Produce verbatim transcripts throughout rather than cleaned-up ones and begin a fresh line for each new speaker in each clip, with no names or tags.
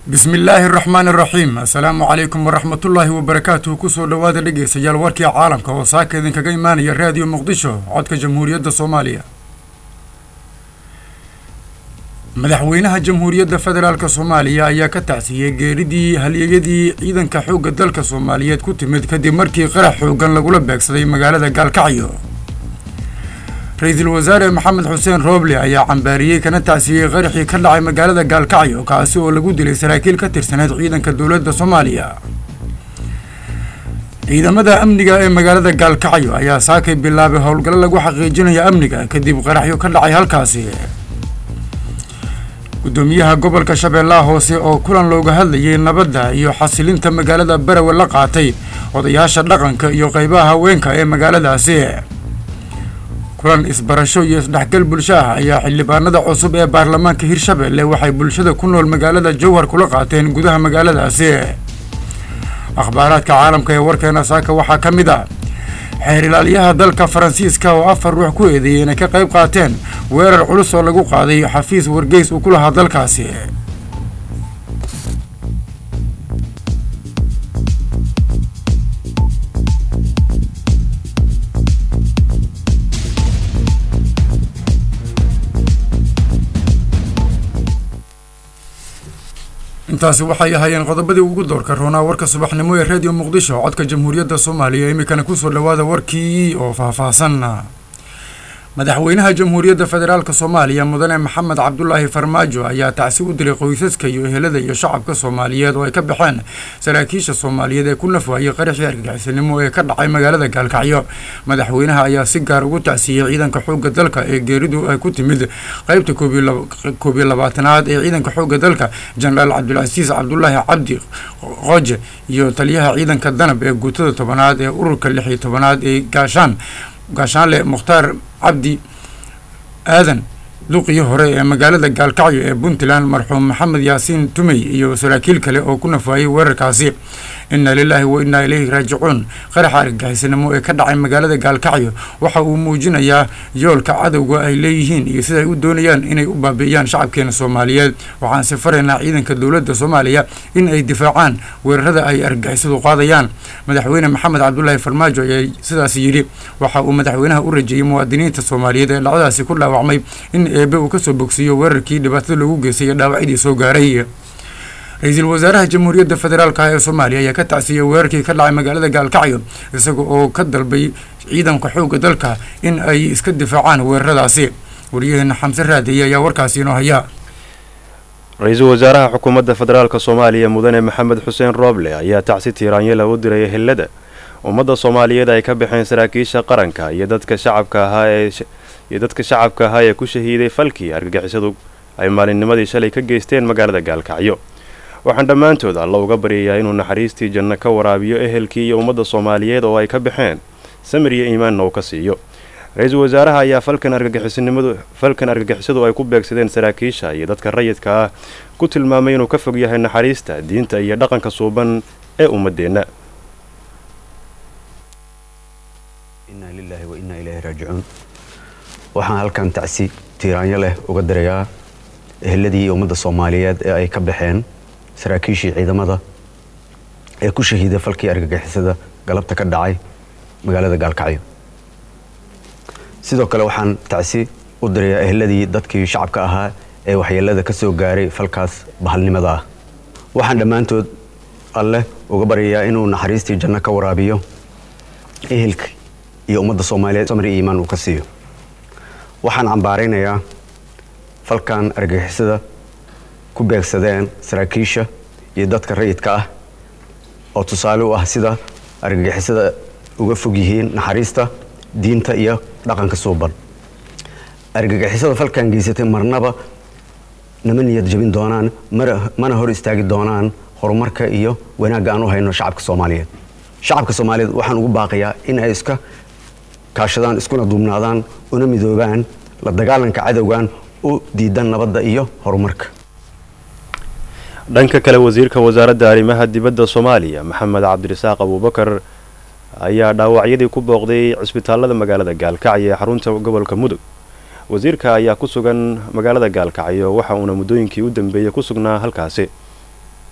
بسم الله الرحمن الرحيم. السلام عليكم ورحمة الله وبركاته. كسر دواد لجيس يال وركي عالم كوساك إذن كجيمان يا راديو مقدشة عدك جمهورية الصومالية. مدحوينها جمهورية فدرالك الصومالية يا كتعسية جردي هل يجدي إذن كحوق الدلك الصومالية كنت متكدي مركي قرح حوقا لقول بك صدي مقالة قال كعيو. رئيس الوزراء محمد حسين روبلي ayaa cambaariyay kana taasiyay qaraxii ka dhacay magaalada Gaalkacyo kaasi oo lagu dilay saraakiil ka tirsaneed ciidanka dawladda Soomaaliya. ciidamada amniga ee magaalada Gaalkacyo ayaa saakay bilaabay howlgal lagu xaqiijinayo amniga kadib qaraxyo ka dhacay halkaasi. gudoomiyaha gobolka Shabeellaha Hoose oo kulan looga hadlayay nabadda iyo xasilinta magaalada Barawe la qaatay odayaasha dhaqanka iyo qaybaha haweenka ee magaaladaasi. kulan isbarasho iyo isdhexgal bulsho ah ayaa xildhibaanada cusub ee baarlamaanka Hirshabelle waxay bulshada ku nool magaalada Jowhar kula qaateen gudaha magaaladaasi. akhbaaraadka caalamka ee warkeena saaka waxaa ka mid ah xeer ilaaliyaha dalka Faransiiska oo afar ruux ku eedeeyay inay ka qayb qaateen weerar culus oo lagu qaaday xafiis wargeys uu ku lahaa dalkaasi. intaasi waxay ahaayeen qodobadii ugu doorka roonaa warka subaxnimo ee radio Muqdisho codka jamhuuriyadda Soomaaliya imikana ku soo dhawaada warkii oo faahfaahsan. madaxweynaha jamhuuriyadda federaalka Soomaaliya mudane Maxamed Cabdullaahi Farmaajo ayaa tacsi u diray qoysaska iyo ehelada iyo shacabka Soomaaliyeed oo ay ka baxeen saraakiisha Soomaaliyeed ee ku nafwaayay qaraxii argagixisnimo ee ka dhacay magaalada Gaalkacyo. madaxweynaha ayaa si gaar ugu tacsiyay ciidanka xoogga dalka ee geeridu ay ku timid qaybta koob iyo labaatanaad ee ciidanka xoogga dalka Generaal Cabdulcasiis Cabdullaahi Cabdi Qoje iyo taliyaha ciidanka danab ee guutada tobanaad ee ururka lix iyo tobanaad ee gaashaan gaashaanle Mukhtaar Cabdi aadan duqii hore ee magaalada Gaalkacyo ee Puntland marxuum Maxamed Yaasiin Tumey iyo saraakiil kale oo ku nafwaayay weerarkaasi. inna lillahi wa inna ilayhi raaji'uun. qaraxa argagixisnimo ee ka dhacay magaalada Gaalkacyo waxa uu muujinayaa yoolka cadawga ay leeyihiin iyo sida ay u doonayaan inay u baabi'iyaan shacabkeena Soomaaliyeed. waxaan safareynaa ciidanka dawladda Soomaaliya in ay difaacaan weerarada ay argagixisadu qaadayaan. madaxweyne Maxamed Cabdullaahi Farmaajo ayaa sidaas yiri. waxa uu madaxweynaha u rajeeyay muwaadiniinta Soomaaliyeed ee dhacdadaasi ku dhaawacmay in eebe uu ka soo bogsiyo weerarkii dhibaatada lagu geysay dhaawacidii soo gaaray. ra'iisul wasaaraha jamhuuriyadda federaalka ee Soomaaliya ayaa ka tacsiyay weerarkii ka dhacay magaalada Gaalkacyo isagoo oo ka dalbay ciidanka xoogga dalka in ay iska difaacaan weeraradaasi. wariyaheena Xamse Raadiye ayaa warkaasi inoo haya.
ra'iisul wasaaraha xukuumadda federaalka Soomaaliya mudane Maxamed Xuseen Roble ayaa tacsi tiiraanyo u diray ehelada ummadda Soomaaliyeed ay ka baxeen saraakiisha qaranka iyo dadka shacabka ahaa ee iyo dadka shacabka ahaa ee ku shahiiday falkii argagixisadu ay maalinnimadii shalay ka geysteen magaalada Gaalkacyo. waxaan dhammaantood alla uga baryayaa inuu naxariistii janno ka waraabiyo ehelkii iyo ummadda Soomaaliyeed oo ay ka baxeen samir iyo iimaanna uu ka siiyo. ra'iisul wasaaraha ayaa falkan argagixisnimadu falkan argagixisadu ay ku beegsadeen saraakiisha iyo dadka rayidka ah ku tilmaamay inuu ka fog yahay naxariista diinta iyo dhaqanka suuban ee ummadeena.
inna lillahi wa inna ilayhi raaji'uun. waxaan halkan tacsi tiiraanyo leh uga dirayaa eheladii ummadda Soomaaliyeed ee ay ka baxeen saraakiishii ciidamada ee ku shahiiday falkii argagixisada galabta ka dhacay magaalada Gaalkacyo. sidoo kale waxaan tacsi u dirayaa eheladii dadkii shacabka ahaa ee waxyeelada ka soo gaaray falkaas bahalnimada ah. waxaan dhammaantood alle uga baryayaa inuu naxariistii janno ka waraabiyo ehelka iyo ummadda Soomaaliyeed samir iyo iimaan uu ka siiyo. waxaan cambaaraynayaa falkan argagixisada ku beegsadeen saraakiisha iyo dadka rayidka ah oo tusaale u ah sida argagixisada uga fog yihiin naxariista diinta iyo dhaqanka suuban. argagixisada falkan geysatay marnaba nama niyad jabin doonaan mana hor istaagi doonaan horumarka iyo wanaagga aan u hayno shacabka Soomaaliyeed. shacabka Soomaaliyeed waxaan ugu baaqayaa in ay iska kaashadaan iskuna duubnaadaan una midoobaan la dagaalanka cadawgan u diidan nabadda iyo horumarka.
dhanka kale wasiirka wasaaradda arrimaha dibadda Soomaaliya Maxamed Cabdirasaaq Abuubakar ayaa dhaawacyadii ku booqday cisbitaalada magaalada Gaalkacyo ee xarunta gobolka Mudug. wasiirka ayaa ku sugan magaalada Gaalkacyo waxa uu muddooyinkii u dambeeyay ku sugnaa halkaasi.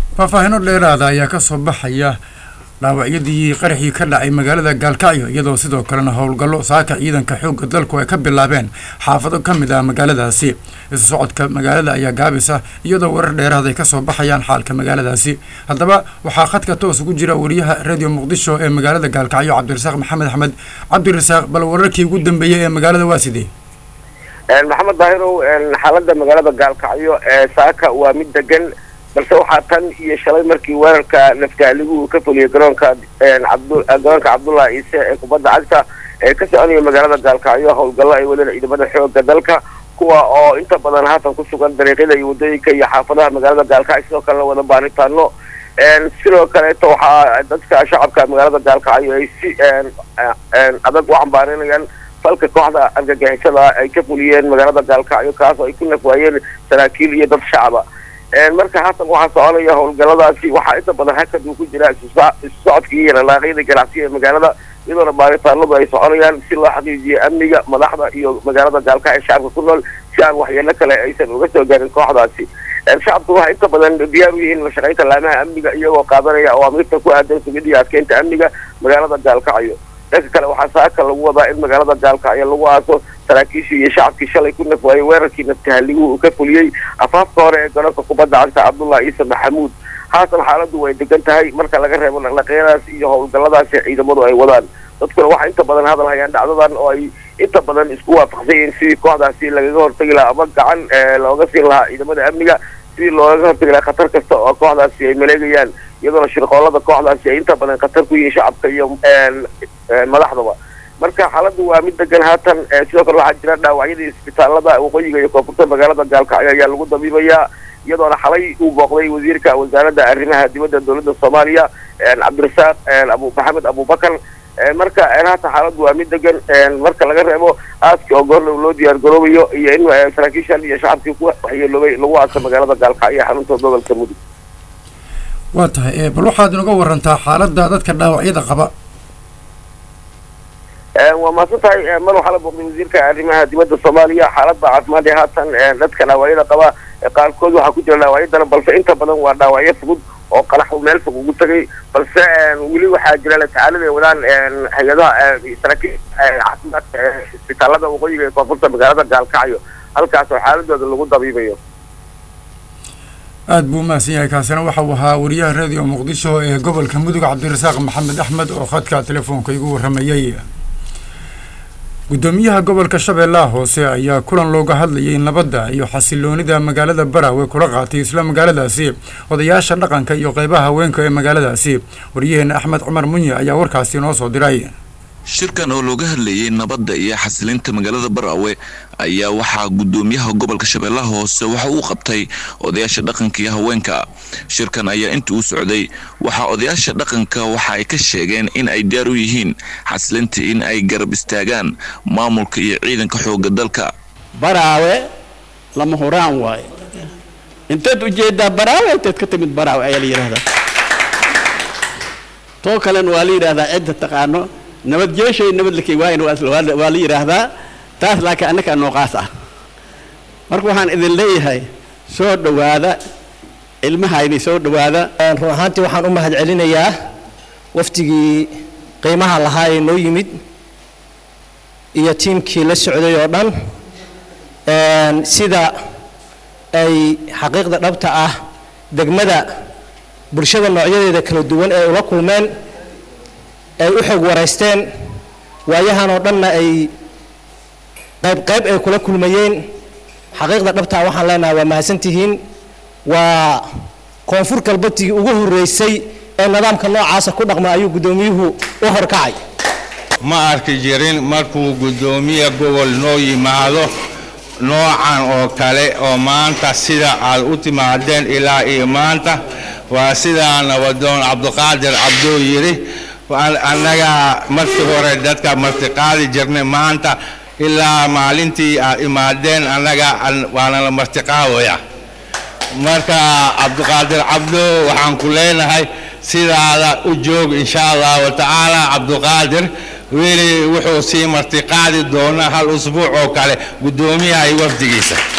faahfaahino dheeraada ayaa ka soo baxaya dhaawacyadii qaraxii ka dhacay magaalada Gaalkacyo iyadoo sidoo kalena howlgallo saaka ciidanka xoogga dalku ay ka bilaabeen xaafado ka mid ah magaaladaasi isu socodka magaalada ayaa gaabisa iyadoo warar dheeraad ay ka soo baxayaan xaalka magaaladaasi haddaba waxaa khadka toos ugu jira wariyaha radio Muqdisho ee magaalada Gaalkacyo Cabdirasaaq Maxamed Axmed Cabdirasaaq bal wararkii ugu dambeeyay ee magaalada waa sidee
maxamed daahirow xaaladda magaalada Gaalkacyo ee saaka waa mid degan balse waxaa tan iyo shalay markii weerarka naftaaligu ka fuliyay garoonka Cabdul garoonka Cabdullaah Ciise ee kubadda cagta ee ka soconaya magaalada Gaalkacyo howlgallo ay wadaan ciidamada xoogga dalka kuwa oo inta badan haatan ku sugan dariiqyada iyo wadooyinka iyo xaafadaha magaalada Gaalkacyo sidoo kale wada baaritaano sidoo kale waxaa dadka shacabka magaalada Gaalkacyo ay si adag u cambaarinayaan falka kooxda argagixisada ay ka fuliyeen magaalada Gaalkacyo kaas oo ay ku nafwaayeen saraakiil iyo dad shacaba marka haatan waxaa soconaya howlgalladaasi waxaa inta badan hakad uu ku jira isu socodkii iyo dhaqaaqyada ganacsiga ee magaalada iyadoona baaritaanadu ay soconayaan si loo xaqiijiyo amniga madaxda iyo magaalada Gaalkacyo shacabka ku nool si aan waxyeello kale aysan uga soo gaarin kooxdaasi shacabku waxay inta badan diyaar u yihiin la shaqaynta laamaha amniga iyagoo qaadanaya awaamiirta ku aadan sugidda iyo adkeynta amniga magaalada Gaalkacyo dadka kale waxaa saaka lagu wadaa in magaalada Gaalkacyo lagu aaso saraakiishii iyo shacabkii shalay ku nafwaayay weerarkii naftaaligu uu ka fuliyey afaafka hore ee garoonka kubadda cagta Cabdullaah Ciise Maxamuud haatan xaaladdu way degan tahay marka laga reebo dhaqdhaqaaqyadaas iyo howlgalladaasi ciidamadu ay wadaan dadkuna waxaa inta badan hadal hayaan dhacdadan oo ay inta badan isku waafaqsan yihiin sidii kooxdaasi lagaga hortagi lahaa ama gacan looga siin lahaa ciidamada amniga sidii looga hortagi lahaa khatar kasta oo kooxdaasi ay maleegayaan iyadoona shirqoolada kooxdaasi ay inta badan khatar ku yihiin shacabka iyo madaxdaba marka xaaladdu waa mid degan haatan sidoo kale waxaa jira dhaawacyadii isbitaalada waqooyiga iyo koonfurta magaalada Gaalkacyo ayaa lagu dabiibayaa iyadoona xalay uu booqday wasiirka wasaaradda arrimaha dibadda dowladda Soomaaliya Cabdirasaaq Abu Maxamed Abubakar marka haatan xaaladdu waa mid degan marka laga reebo aaski oo goor loo diyaar garoobayo iyo in saraakiishan iyo shacabkii ku waxyeeloobay lagu aaso magaalada Gaalkacyo xarunta gobolka Mudug
waa tahay bal waxaad inaga warantaa xaaladda dadka dhaawacyada qaba
waa maasantahay mar waxaa la booqday wasiirka arrimaha dibadda Soomaaliya xaaladda caafimaad ee haatan dadka dhaawacyada qaba qaarkood waxaa ku jira dhaawacyo daran balse inta badan waa dhaawacyo fudud oo qalax meel fog ugu tagay balse weli waxaa jira la tacaalid ay wadaan hay'adaha saraakiil caafimaadka isbitaalada waqooyiga ee koonfurta magaalada Gaalkacyo halkaas oo xaaladooda lagu dabiibayo
aad buu maasan yahay kaasina waxa uu ahaa wariyaha radio Muqdisho ee gobolka Mudug Cabdirasaaq Maxamed Axmed oo khadka telefoonka igu waramayay gudoomiyaha gobolka Shabeellaha Hoose ayaa kulan looga hadlayay nabadda iyo xasiloonida magaalada Baraawe kula qaatay isla magaaladaasi odayaasha dhaqanka iyo qaybaha haweenka ee magaaladaasi wariyaheena Axmed Cumar Munye ayaa warkaasi noo soo diray
shirkan oo looga hadlayay nabadda iyo xasilinta magaalada Baraawe ayaa waxaa gudoomiyaha gobolka Shabeellaha Hoose waxa uu qabtay odayaasha dhaqanka iyo haweenka shirkan ayaa intii uu socday waxa odayaasha dhaqanka waxa ay ka sheegeen in ay diyaar u yihiin xasilinta in ay garab istaagaan maamulka iyo ciidanka xoogga dalka
Baraawe lama huraan waay intaad u jeedaa Baraawe intaad ka timid Baraawe ayaa la yiraahdaa to kalen waa la yiraahdaa cid taqaano nabad jeeshay nabad lakay waa in waa la yiraahdaa taas laakiin annaka nooqaas ah marka waxaan idin leeyahay soo dhawaada ilmahayni soo dhawaada
run ahaantii waxaan u mahad celinayaa waftigii qiimaha lahaa ee noo yimid iyo tiimkii la socday oo dhan sida ay xaqiiqda dhabta ah degmada bulshada noocyadeeda kala duwan ee ula kulmeen ay u xog wareysteen waayahan oo dhanna ay qayb qayb ay kula kulmayeen xaqiiqda dhabta waxaan leenahay waa mahadsantihiin waa koonfur galbeedkii ugu horeysay ee nidaamka noocaas ku dhaqma ayuu gudoomiyuhu u horkacay
ma arki jirin markuu gudoomiye gobol noo yimaado noocan oo kale oo maanta sida aad u timaadeen ilaa iyo maanta waa sida nabadoon Cabdiqaadir Cabdo yiri annaga markii hore dadka martiqaadi jirnay maanta ilaa maalintii aad imaadeen annaga waana la martiqaawaya marka Cabdiqaadir Cabdo waxaan ku leenahay sidaada u joog insha Allah ta'ala Cabdiqaadir weli wuxuu sii martiqaadi doonaa hal usbuuc oo kale gudoomiyaha wafdigiisa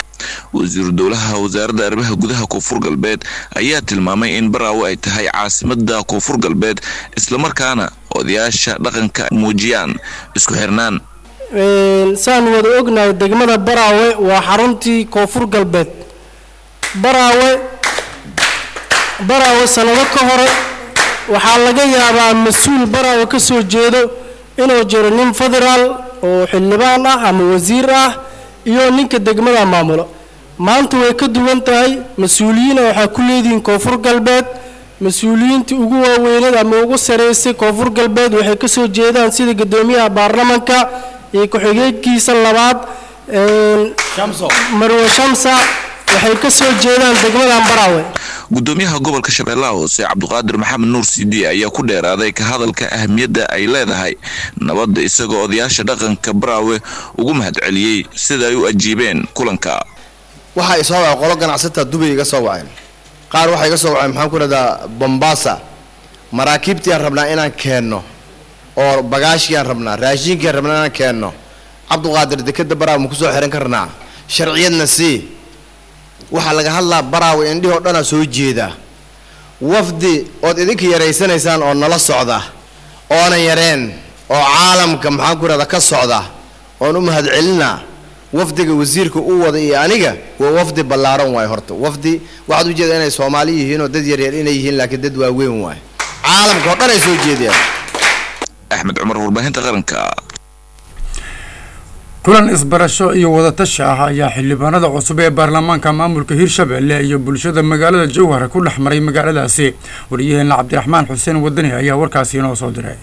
wasiiru dowlaha wasaaradda arrimaha gudaha koonfur galbeed ayaa tilmaamay in Baraawe ay tahay caasimadda koonfur galbeed isla markaana odayaasha dhaqanka muujiyaan isku xirnaan
saan wada ognahay degmada Baraawe waa xaruntii koonfur galbeed Baraawe Baraawe sanado ka hore waxaa laga yaabaa mas'uul Baraawe ka soo jeedo inuu jiro nin federaal oo xildhibaan ah ama wasiir ah iyo ninka degmada maamulo maanta way ka duwan tahay mas'uuliyiin waxa ku leediin koonfur galbeed mas'uuliyiinta ugu waaweyn ama ugu sareysay koonfur galbeed waxay ka soo jeedaan sida gudoomiyaha baarlamaanka iyo ku-xigeenkiisa labaad ee Shamso Marwe Shamsa waxay ka soo jeedaan degmada Baraawe
gudoomiyaha gobolka Shabeellaha Hoose Cabduqaadir Maxamed Nuur Sidi ayaa ku dheeraaday ka hadalka ahmiyadda ay leedahay nabadda isagoo odayaasha dhaqanka Baraawe ugu mahadceliyay sida ay u ajiibeen kulanka
waxa ay soo wacay qolo ganacsatada Dubai iga soo wacay qaar waxa iga soo wacay maxaan ku radaa Bombasa maraakiibtii aan rabnaa inaan keenno oo bagaashii aan rabnaa raashinkii aan rabnaa inaan keenno Cabduqaadir dekada Baraawe ku soo xiran karnaa sharciyadna si waxa laga hadlaa Baraawe indhihi oo dhan soo jeeda wafdi oo idinka yareysanaysaan oo nala socda oo aan yareen oo caalamka maxaan ku radaa ka socda oo u mahad celina wafdiga wasiirka uu wada iyo aniga waa wafdi ballaaran way horta wafdi waxaad u jeedaa inay Soomaali yihiin oo dad yar yar inay yihiin laakiin dad waaweyn way caalamka oo dhan ay soo jeediyaan
Axmed Cumar warbaahinta qaranka
kulan isbarasho iyo wada tashi ah ayaa xildhibaanada cusub ee baarlamaanka maamulka Hirshabelle iyo bulshada magaalada Jowhar ku dhaxmaray magaaladaasi wariyaheena Cabdiraxmaan Xuseen Wadani ayaa warkaasi inoo soo diray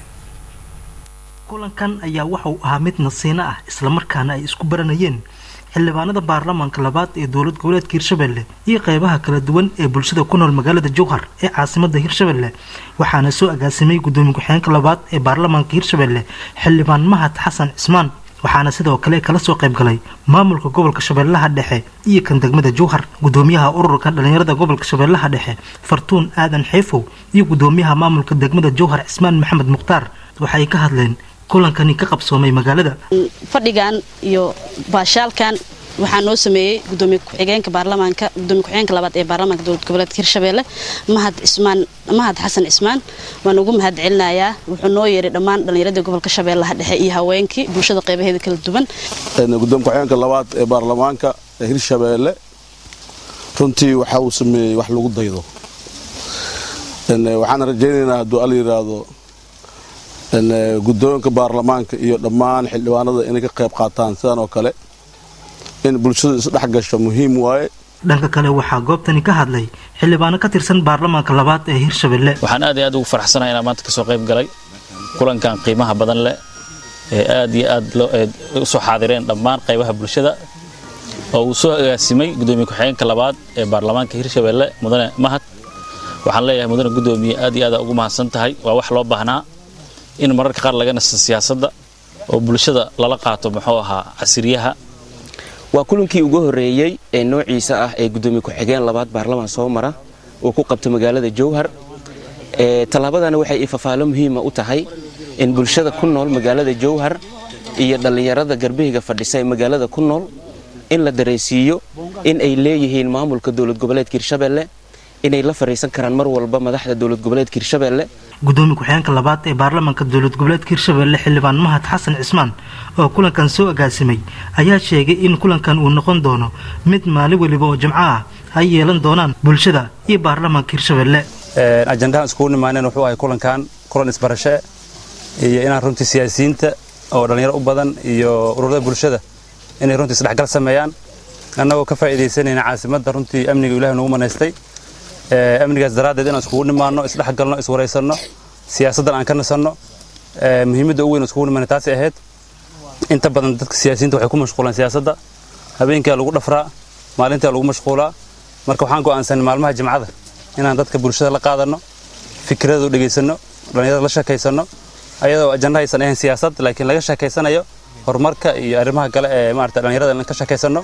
kulankan ayaa waxa uu ahaa mid nasiina ah isla markaana ay isku baranayeen xildhibaanada baarlamaanka labaad ee dowlad goboleedka Hirshabelle iyo qaybaha kala duwan ee bulshada ku nool magaalada Jowhar ee caasimadda Hirshabelle waxaana soo agaasimay gudoomiye ku-xigeenka labaad ee baarlamaanka Hirshabelle xildhibaan Mahad Xasan Cismaan waxaana sidoo kale kala soo qayb galay maamulka gobolka Shabeellaha Dhexe iyo kan degmada Jowhar gudoomiyaha ururka dhalinyarada gobolka Shabeellaha Dhexe Fartuun Aadan Xeefow iyo gudoomiyaha maamulka degmada Jowhar Cismaan Maxamed Muqtaar waxay ka hadleen kulankani ka qabsoomay magaalada
fadhigan iyo baashaalkan waxaa noo sameeyay gudoomiye ku-xigeenka baarlamaanka gudoomiye ku-xigeenka labaad ee baarlamaanka dowlad goboleedka Hirshabelle Mahad Cismaan Mahad Xasan Cismaan waan ugu mahad celinayaa wuxuu noo yeeray dhammaan dhalinyarada gobolka Shabeellaha Dhexe iyo haweenkii bulshada qaybaheeda kala duwan
gudoomiye ku-xigeenka labaad ee baarlamaanka Hirshabelle runtii waxa uu sameeyay wax lagu daydo waxaan rajaynaynaa hadduu al yiraahdo guddoonka baarlamaanka iyo dhammaan xildhibaanada inay ka qayb qaataan sidaan oo kale in bulshada isdhex gasho muhiim waaye
dhanka kale waxaa goobtani ka hadlay xildhibaano ka tirsan baarlamaanka labaad ee Hirshabelle
waxaan aad iyo aad ugu faraxsanahay inaan maanta ka soo qayb galay kulankan qiimaha badan leh ee aad iyo aad loo soo xaadireen dhammaan qaybaha bulshada oo uu soo agaasimay gudoomiye ku-xigeenka labaad ee baarlamaanka Hirshabelle mudane Mahad waxaan leeyahay mudane gudoomiye aad iyo aad ugu mahadsan tahay waa wax loo baahnaa in mararka qaar laga nasto siyaasadda oo bulshada lala qaato muxuu ahaa casriyaha
waa kulankii ugu horeeyay ee noociisa ah ee gudoomiye ku-xigeen labaad baarlamaan soo mara oo ku qabto magaalada Jowhar ee talaabadana waxay ifafaalo muhiim ah u tahay in bulshada ku nool magaalada Jowhar iyo dhalinyarada garbihiga fadhisay magaalada ku nool in la dareysiyo in ay leeyihiin maamulka dowlad goboleedka Hirshabelle inay la fariisan karaan mar walba madaxda dowlad goboleedka Hirshabelle
gudoomiye ku-xigeenka labaad ee baarlamaanka dowlad goboleedka Hirshabelle xildhibaan Mahad Xasan Cismaan oo kulankan soo agaasimay ayaa sheegay in kulankan uu noqon doono mid maalin waliba oo Jimco ah ay yeelan doonaan bulshada iyo baarlamaanka Hirshabelle
ee ajandaha isku nimaaneen wuxuu ahay kulankan kulan isbarasho iyo inaan runtii siyaasiyiinta oo dhalinyaro u badan iyo ururada bulshada inay runtii isdhexgal sameeyaan annagoo ka faa'iideysanayna caasimadda runtii amniga Ilaahay nagu maneystay ee amnigaas daraadeed inaan isku nimaano isdhexgalno iswareysano siyaasaddan aan ka nasanno ee muhiimadda ugu weyn isku nimaanay taasi ahayd inta badan dadka siyaasiyiinta waxay ku mashquulaan siyaasadda habeenkii lagu dhafraa maalintii lagu mashquulaa marka waxaan go'aansan maalmaha Jimcada inaan dadka bulshada la qaadano fikradooda dhageysano dhalinyarada la sheekaysano ayadoo ajanda aysan ahayn siyaasad laakiin laga sheekaysanayo horumarka iyo arrimaha kale ee maarta dhalinyarada in ka sheekaysano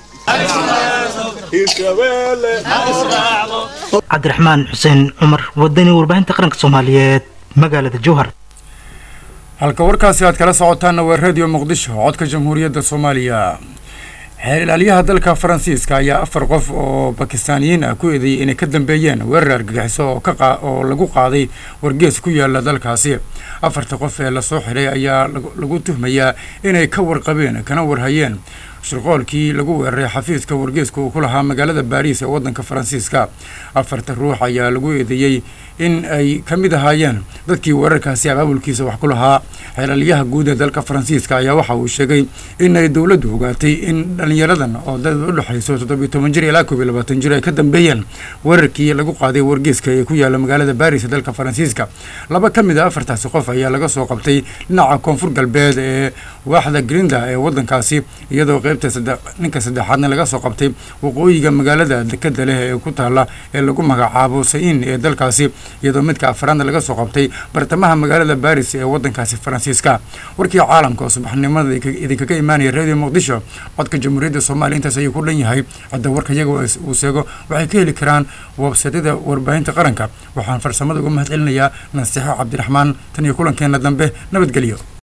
Cabdiraxmaan Xuseen Cumar wadani warbaahinta qaranka Soomaaliyeed magaalada Jowhar
halka warkaasi aad kala socotaan waa radio Muqdisho codka Jamhuuriyadda Soomaaliya xeer ilaaliyaha dalka Faransiiska ayaa afar qof oo Bakistaaniyiin ah ku eedeeyay inay ka dambeeyeen weerar argagixiso oo ka oo lagu qaaday wargeys ku yaala dalkaasi. afarta qof ee la soo xiray ayaa lagu tuhmayaa inay ka warqabeen kana warhayeen shirqoolkii lagu weeraray xafiiska wargeeska uu ku lahaa magaalada Paris ee wadanka Faransiiska. afarta ruux ayaa lagu eedeeyay in ay ka mid ahaayeen dadkii weerarkaasi abaabulkiisa wax ku lahaa. xeelaliyaha guud ee dalka Faransiiska ayaa waxa uu sheegay in ay dawladdu ogaatay in dhalinyaradan oo dad u dhaxayso toddoba iyo toban jir ilaa koob iyo labaatan jir ay ka dambeeyeen weerarkii lagu qaaday wargeeska ee ku yaala magaalada Paris ee dalka Faransiiska. laba ka mid ah afartaasi qof ayaa laga soo qabtay dhinaca koonfur galbeed ee waaxda Grinda ee wadankaasi, iyadoo qaybta saddex ninka saddexaadna laga soo qabtay waqooyiga magaalada dekada leh ee ku taala ee lagu magacaabo Sain ee dalkaasi, iyadoo midka afraadna laga soo qabtay bartamaha magaalada Paris ee wadankaasi Faransiiska. warkii caalamka oo subaxnimada idinkaga imaanaya Radio Muqdisho codka Jamhuuriyadda Soomaaliya intaas ayuu ku dhan yahay. hadda warka iyaga uu seego waxay ka heli karaan website-da warbaahinta qaranka. waxaan farsamada uga mahadcelinayaa Naseexo Cabdiraxmaan. tan iyo kulankeena dambe nabadgelyo.